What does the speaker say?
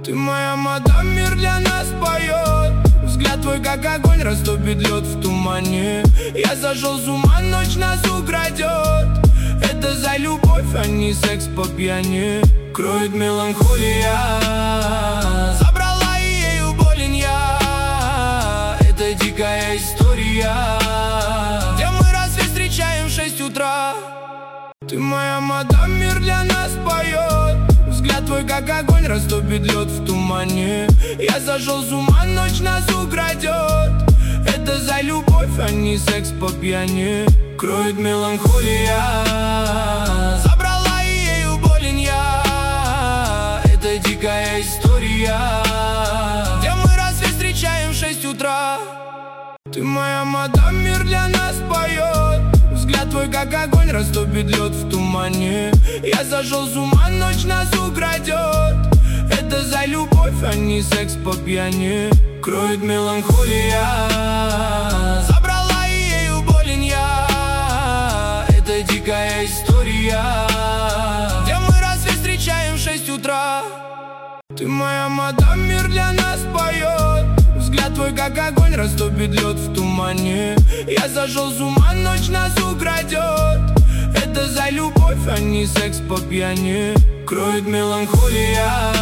Ты моя мадам, мир для нас поет. Взгляд твой, как огонь, растопит лед в тумане. Я зашел с ума, ночь нас украдет. Это за любовь, а не секс по пьяни. Кроет меланхолия, забрала и ею болен я. Это дикая история, где мы рассвет встречаем в 6 утра. Ты моя мадам, мир для нас поет. Взгляд твой, как огонь, растопит лед в тумане. Я зашел с ума, ночь нас украдет. Это за любовь, а не секс по пьяни. Кроет меланхолия, забрала и ею болен я. Это дикая история, где мы рассвет встречаем в 6 утра. Ты моя мадам, мир для нас поет. Взгляд твой, как огонь, растопит лед в тумане. Я зашел с ума, ночь нас украдет. Это за любовь, а не секс по пьяни. Кроет меланхолия, забрала и ею болен я. Это дикая история, где мы рассвет встречаем в 6 утра. Ты моя мадам, мир для нас поет. Взгляд твой, как огонь, растопит лед в тумане. Я зашел с ума, ночь нас украдет. Это за любовь, а не секс по пьяни. Кроет меланхолия,